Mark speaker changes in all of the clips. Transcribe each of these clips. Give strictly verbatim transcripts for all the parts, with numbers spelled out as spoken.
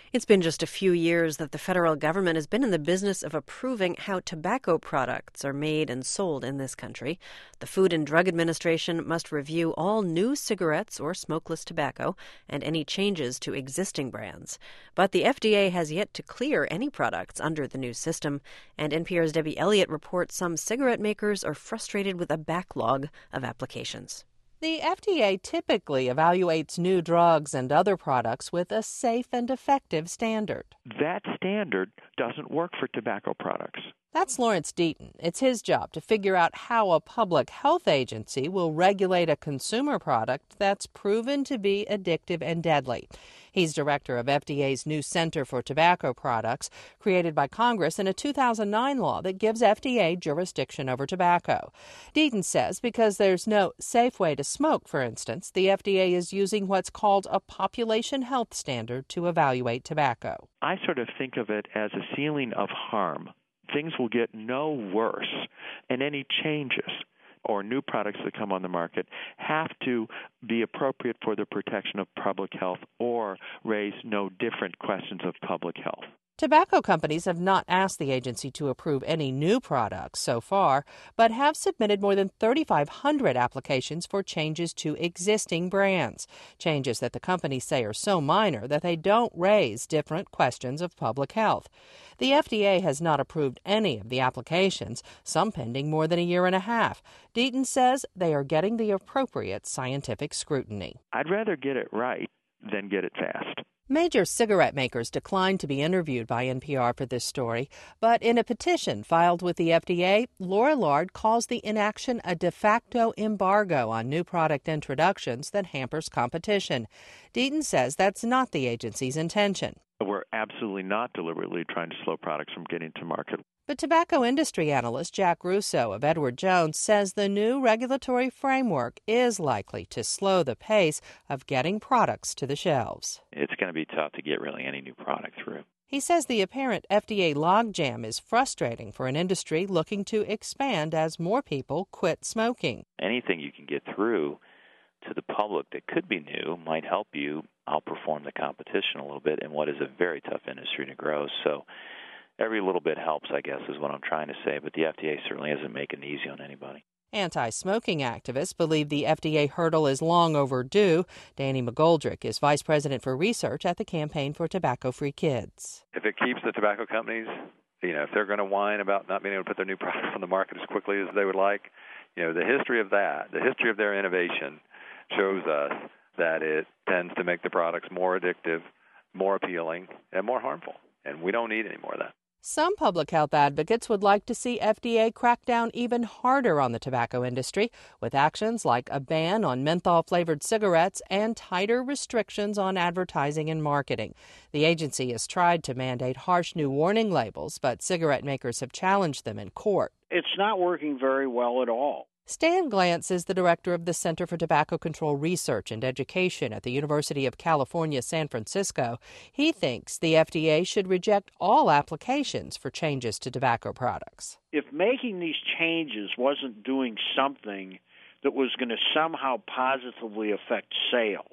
Speaker 1: It's been just a few years that the federal government has been in the business of approving how tobacco products are made and sold in this country. The Food and Drug Administration must review all new cigarettes or smokeless tobacco and any changes to existing brands. But the F D A has yet to clear any products under the new system, and N P R's Debbie Elliott reports some cigarette makers are frustrated with a backlog of applications.
Speaker 2: The F D A typically evaluates new drugs and other products with a safe and effective standard.
Speaker 3: That standard doesn't work for tobacco products.
Speaker 2: That's Lawrence Deaton. It's his job to figure out how a public health agency will regulate a consumer product that's proven to be addictive and deadly. He's director of F D A's new Center for Tobacco Products, created by Congress in a two thousand nine law that gives F D A jurisdiction over tobacco. Deaton says because there's no safe way to smoke, for instance, the F D A is using what's called a population health standard to evaluate tobacco.
Speaker 3: I sort of think of it as a ceiling of harm. Things will get no worse, and any changes or new products that come on the market have to be appropriate for the protection of public health or raise no different questions of public health.
Speaker 2: Tobacco companies have not asked the agency to approve any new products so far, but have submitted more than thirty-five hundred applications for changes to existing brands, changes that the companies say are so minor that they don't raise different questions of public health. The F D A has not approved any of the applications, some pending more than a year and a half. Deaton says they are getting the appropriate scientific scrutiny.
Speaker 3: I'd rather get it right than get it fast.
Speaker 2: Major cigarette makers declined to be interviewed by N P R for this story, but in a petition filed with the F D A, Laura Lard calls the inaction a de facto embargo on new product introductions that hampers competition. Deaton says that's not the agency's intention.
Speaker 3: We're absolutely not deliberately trying to slow products from getting to market.
Speaker 2: But tobacco industry analyst Jack Russo of Edward Jones says the new regulatory framework is likely to slow the pace of getting products to the shelves.
Speaker 4: It's going to be tough to get really any new product through.
Speaker 2: He says the apparent F D A logjam is frustrating for an industry looking to expand as more people quit smoking.
Speaker 4: Anything you can get through to the public that could be new might help you outperform the competition a little bit in what is a very tough industry to grow. So every little bit helps, I guess, is what I'm trying to say, but the F D A certainly isn't making it easy on anybody.
Speaker 2: Anti-smoking activists believe the F D A hurdle is long overdue. Danny McGoldrick is vice president for research at the Campaign for Tobacco-Free Kids.
Speaker 5: If it keeps the tobacco companies, you know, if they're going to whine about not being able to put their new products on the market as quickly as they would like, you know, the history of that, the history of their innovation shows us that it tends to make the products more addictive, more appealing, and more harmful. And we don't need any more of that.
Speaker 2: Some public health advocates would like to see F D A crack down even harder on the tobacco industry, with actions like a ban on menthol-flavored cigarettes and tighter restrictions on advertising and marketing. The agency has tried to mandate harsh new warning labels, but cigarette makers have challenged them in court.
Speaker 6: It's not working very well at all.
Speaker 2: Stan Glantz is the director of the Center for Tobacco Control Research and Education at the University of California, San Francisco. He thinks the F D A should reject all applications for changes to tobacco products.
Speaker 6: If making these changes wasn't doing something that was going to somehow positively affect sales,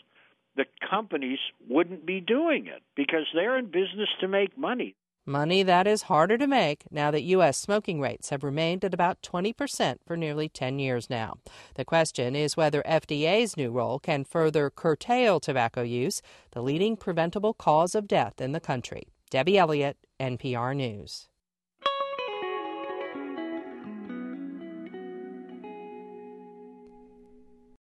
Speaker 6: the companies wouldn't be doing it because they're in business to make money.
Speaker 2: Money that is harder to make now that U S smoking rates have remained at about twenty percent for nearly ten years now. The question is whether F D A's new role can further curtail tobacco use, the leading preventable cause of death in the country. Debbie Elliott, N P R News.